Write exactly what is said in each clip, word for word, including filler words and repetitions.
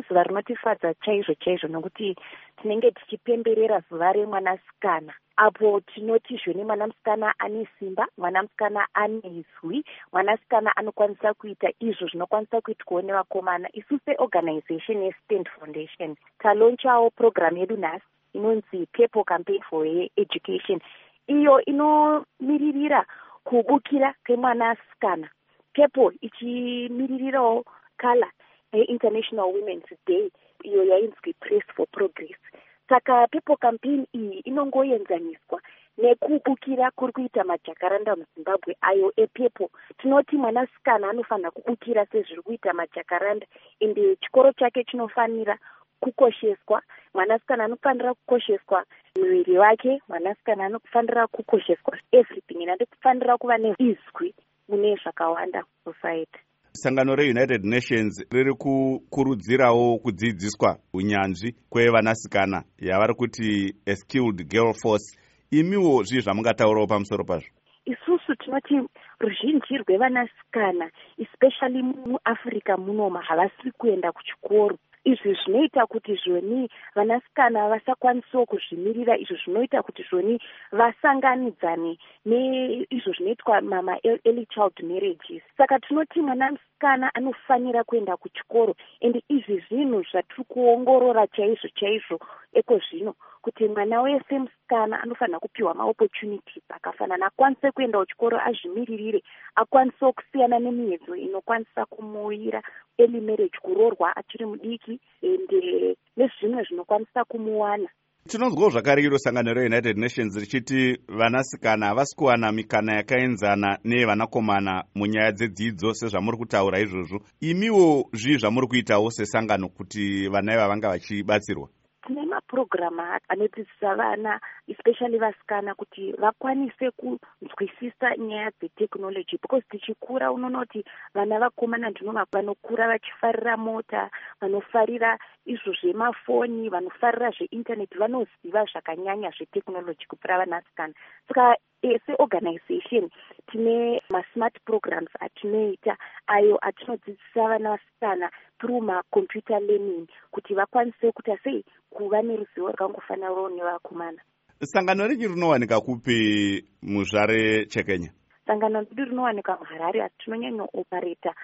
izuva rinotifadza chaizvo chaizvo nokuti tinenge tichipemberera zuva remwanasikana, apo tinoti zvone mwanamusikana ane simba, mwanamusikana ane zwi, mwanasikana anokwanisa kuita izvo zvinokwanisa kuitwawo nevakomana. Isu seorganization yeStand Foundation talonchawo program yedu nhasi inonzi Purple Campaign for Education, iyo inomiririra kubukira kwemwanasikana. Purple ichimiririrawo kala International Women's Day iyo yainzwi Press for Progress. Saka Purple Campaign iyi inongoenzaniswa nekubukira kuri kuita majakaranda muZimbabwe ayo ePurple. Tinoti mwanasikana anofanira kubukira sezviri kuita majakaranda, ende chikoro chake chinofanira kukosheswa. Mwanasikana anofanira kukosheswa muviri wake, mwanasikana anofanira kukosheswa everything, ende anofanira kuva neizwi mune zvakawanda society. Sangano reUnited Nations riri kukurudzirawo kudzidziswa unyanzvi kwevanasikana yavari kuti a skilled girl force. Imiwo zvii zvamungataurawo pamusoro pazvo? Isusu tinoti ruzhinji rwevanasikana especially muAfrica munoma havasi kuenda kuchikoro. Izvi zvinoita kuti zvoni vanasikana vasakwanisawo kuzvimirira, izvo zvinoita kuti zvoni vasanganidzane neizvo zvinoitwa mama early child marriages. Saka tinoti mwanasikana anofanira kuenda kuchikoro, ende izvi zvinhu zvatiri kuongorora chaizvo chaizvo eko zvino kuti mwana wese musikana anofanira kupiwa maopportunities akafanana, akwanise kuenda kuchikoro azvimiririre, akwanise kusiyana nemiedzo inokwanisa kumuwira early marriage, kuroorwa achiri mudiki, ende nezvimwe zvinokwanisa kumuwana. Tinonzwawo zvakare iro sangano reUnited Nations richiti vanasikana havasi kuwana mikana yakaenzana nevanakomana munyaya dzedzidzo sezvamuri kutaura izvozvo. Imiwo zvii zvamuri kuitawo sesangano kuti vana ivava vanga vachibatsirwa? Tine mapurogiramu anodzidzisa vana especially vasikana kuti vakwanise kunzwisisa nyaya dzeteknoloji, because tichikura unonoti vana vakomana ndinova vanokura vachifarira mota, vanofarira izvo zvemafoni, vanofarira zveintaneti, vanoziva zvakanyanya zveteknoloji kupira vanasikana. Saka seorganization tine masmart programs atinoita ayo atinodzidzisa vana vasikana through macomputer learning kuti vakwanise kuita sei kuva neruzivo rwakangofanirawo nevakomana. Sangano riri rinowanika kupi muzvare Chekenya? Sangano riri rinowanika muHarare, asi tinonyanya operata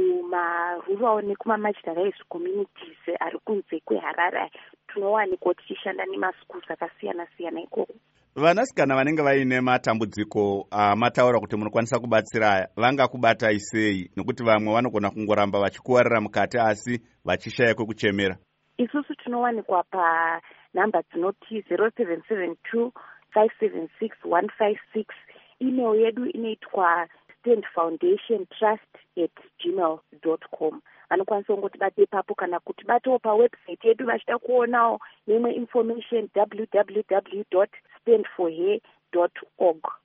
kumarural nekumamaginalized communities ari kunze kweHarare. Tinowanikwa tichishanda nemaschools akasiyana siyana ikoko. Vanasikana vanenge vaine matambudziko amataura kuti munokwanisa kubatsira vangakubatai sei, nokuti vamwe vanogona kungoramba vachikuwarira mukati asi vachishaya kwekuchemera? Isusu tinowanikwa panhamba dzinoti zero seven seven two five seven six one five six. Email yedu inoitwa stand foundation trust at gmail dot com. Vanokwanisa kungotibata ipapo kana kuti batawo pawebsite yedu vachida kuonawo nemwe information w w w dot stand for her dot org.